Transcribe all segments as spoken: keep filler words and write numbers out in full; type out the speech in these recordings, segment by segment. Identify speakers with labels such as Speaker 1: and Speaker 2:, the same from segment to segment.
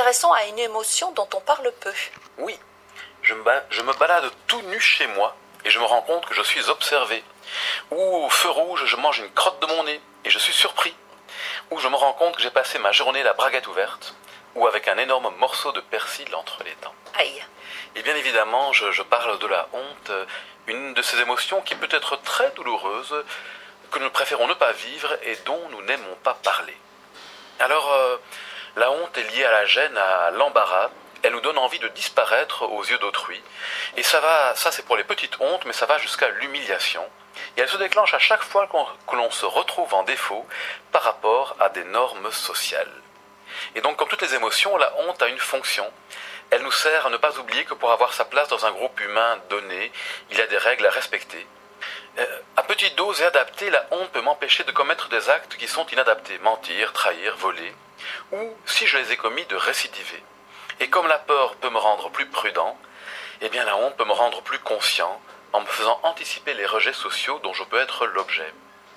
Speaker 1: intéressons à une émotion dont on parle peu.
Speaker 2: Oui, je me, ba- je me balade tout nu chez moi et je me rends compte que je suis observé. Ou au feu rouge, je mange une crotte de mon nez et je suis surpris. Ou je me rends compte que j'ai passé ma journée la braguette ouverte. Ou avec un énorme morceau de persil entre les dents.
Speaker 1: Aïe.
Speaker 2: Et bien évidemment, je, je parle de la honte, une de ces émotions qui peut être très douloureuse, que nous préférons ne pas vivre et dont nous n'aimons pas parler. Alors, euh, la honte est liée à la gêne, à l'embarras. Elle nous donne envie de disparaître aux yeux d'autrui. Et ça va, ça c'est pour les petites hontes, mais ça va jusqu'à l'humiliation. Et elle se déclenche à chaque fois qu'on, que l'on se retrouve en défaut par rapport à des normes sociales. Et donc, comme toutes les émotions, la honte a une fonction. Elle nous sert à ne pas oublier que pour avoir sa place dans un groupe humain donné, il y a des règles à respecter. Euh, à petite dose et adaptée, la honte peut m'empêcher de commettre des actes qui sont inadaptés, mentir, trahir, voler, ou, si je les ai commis, de récidiver. Et comme la peur peut me rendre plus prudent, eh bien la honte peut me rendre plus conscient en me faisant anticiper les rejets sociaux dont je peux être l'objet.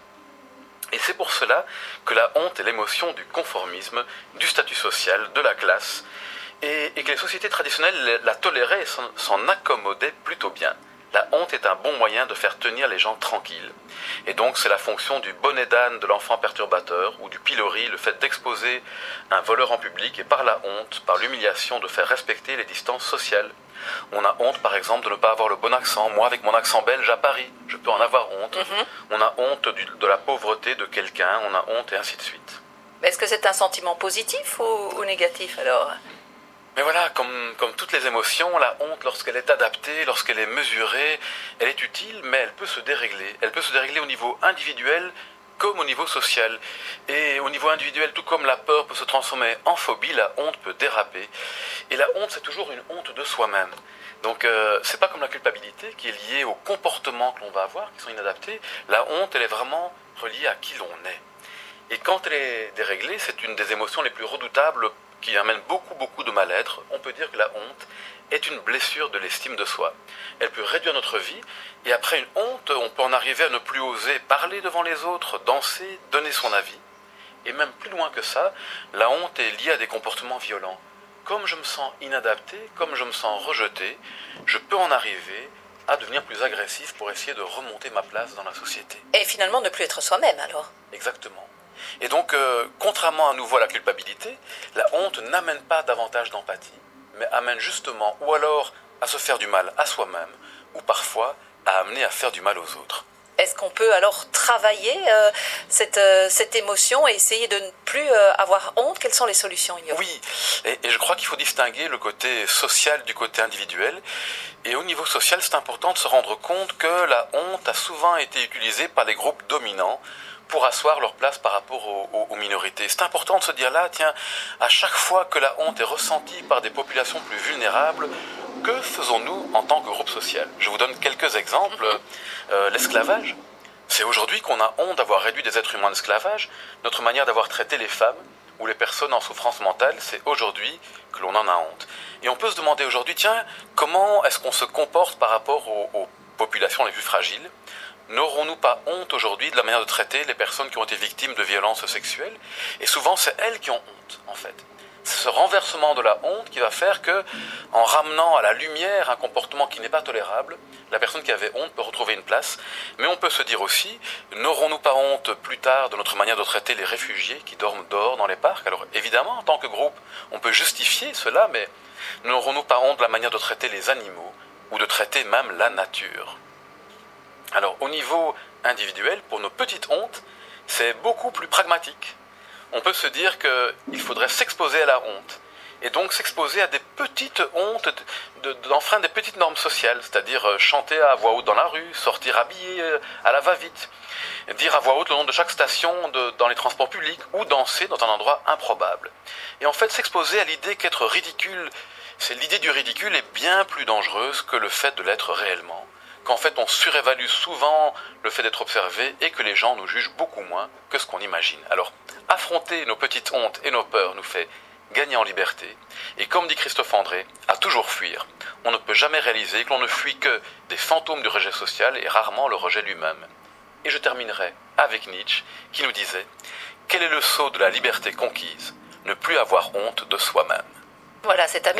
Speaker 2: Et c'est pour cela que la honte est l'émotion du conformisme, du statut social, de la classe, et, et que les sociétés traditionnelles la toléraient et s'en, s'en accommodaient plutôt bien. La honte est un bon moyen de faire tenir les gens tranquilles. Et donc c'est la fonction du bonnet d'âne de l'enfant perturbateur ou du pilori, le fait d'exposer un voleur en public et par la honte, par l'humiliation, de faire respecter les distances sociales. On a honte par exemple de ne pas avoir le bon accent. Moi avec mon accent belge à Paris, je peux en avoir honte. Mm-hmm. On a honte du, de la pauvreté de quelqu'un, on a honte et ainsi de suite.
Speaker 1: Est-ce que c'est un sentiment positif ou, ou négatif alors ?
Speaker 2: Mais voilà, comme, comme toutes les émotions, la honte, lorsqu'elle est adaptée, lorsqu'elle est mesurée, elle est utile, mais elle peut se dérégler. Elle peut se dérégler au niveau individuel comme au niveau social. Et au niveau individuel, tout comme la peur peut se transformer en phobie, la honte peut déraper. Et la honte, c'est toujours une honte de soi-même. Donc, euh, c'est pas comme la culpabilité qui est liée aux comportements que l'on va avoir, qui sont inadaptés. La honte, elle est vraiment reliée à qui l'on est. Et quand elle est déréglée, c'est une des émotions les plus redoutables qui amène beaucoup, beaucoup de mal-être. On peut dire que la honte est une blessure de l'estime de soi. Elle peut réduire notre vie, et après une honte, on peut en arriver à ne plus oser parler devant les autres, danser, donner son avis. Et même plus loin que ça, la honte est liée à des comportements violents. Comme je me sens inadapté, comme je me sens rejeté, je peux en arriver à devenir plus agressif pour essayer de remonter ma place dans la société.
Speaker 1: Et finalement ne plus être soi-même alors.
Speaker 2: Exactement. Et donc, euh, contrairement à nouveau à la culpabilité, la honte n'amène pas davantage d'empathie, mais amène justement, ou alors à se faire du mal à soi-même, ou parfois à amener à faire du mal aux autres.
Speaker 1: Est-ce qu'on peut alors travailler euh, cette, euh, cette émotion et essayer de ne plus euh, avoir honte ? Quelles sont les solutions, Igor ?
Speaker 2: Oui, et, et je crois qu'il faut distinguer le côté social du côté individuel. Et au niveau social, c'est important de se rendre compte que la honte a souvent été utilisée par les groupes dominants pour asseoir leur place par rapport aux, aux, aux minorités. C'est important de se dire là, tiens, à chaque fois que la honte est ressentie par des populations plus vulnérables, que faisons-nous en tant que groupe social ? Je vous donne quelques exemples. Euh, l'esclavage, c'est aujourd'hui qu'on a honte d'avoir réduit des êtres humains en esclavage. Notre manière d'avoir traité les femmes ou les personnes en souffrance mentale, c'est aujourd'hui que l'on en a honte. Et on peut se demander aujourd'hui, tiens, comment est-ce qu'on se comporte par rapport aux, aux populations les plus fragiles ? N'aurons-nous pas honte aujourd'hui de la manière de traiter les personnes qui ont été victimes de violences sexuelles ? Et souvent, c'est elles qui ont honte, en fait. C'est ce renversement de la honte qui va faire que, en ramenant à la lumière un comportement qui n'est pas tolérable, la personne qui avait honte peut retrouver une place. Mais on peut se dire aussi, n'aurons-nous pas honte plus tard de notre manière de traiter les réfugiés qui dorment dehors dans les parcs ? Alors évidemment, en tant que groupe, on peut justifier cela, mais n'aurons-nous pas honte de la manière de traiter les animaux ou de traiter même la nature ? Alors au niveau individuel, pour nos petites hontes, c'est beaucoup plus pragmatique. On peut se dire qu'il faudrait s'exposer à la honte, et donc s'exposer à des petites hontes, de, de, d'enfreindre des petites normes sociales, c'est-à-dire chanter à voix haute dans la rue, sortir habillé à la va-vite, dire à voix haute le nom de chaque station de, dans les transports publics, ou danser dans un endroit improbable. Et en fait, s'exposer à l'idée qu'être ridicule, c'est l'idée du ridicule est bien plus dangereuse que le fait de l'être réellement. Qu'en fait on surévalue souvent le fait d'être observé et que les gens nous jugent beaucoup moins que ce qu'on imagine. Alors, affronter nos petites hontes et nos peurs nous fait gagner en liberté. Et comme dit Christophe André, à toujours fuir. On ne peut jamais réaliser que l'on ne fuit que des fantômes du rejet social et rarement le rejet lui-même. Et je terminerai avec Nietzsche qui nous disait « Quel est le sceau de la liberté conquise ? Ne plus avoir honte de soi-même ».
Speaker 1: Voilà, c'est à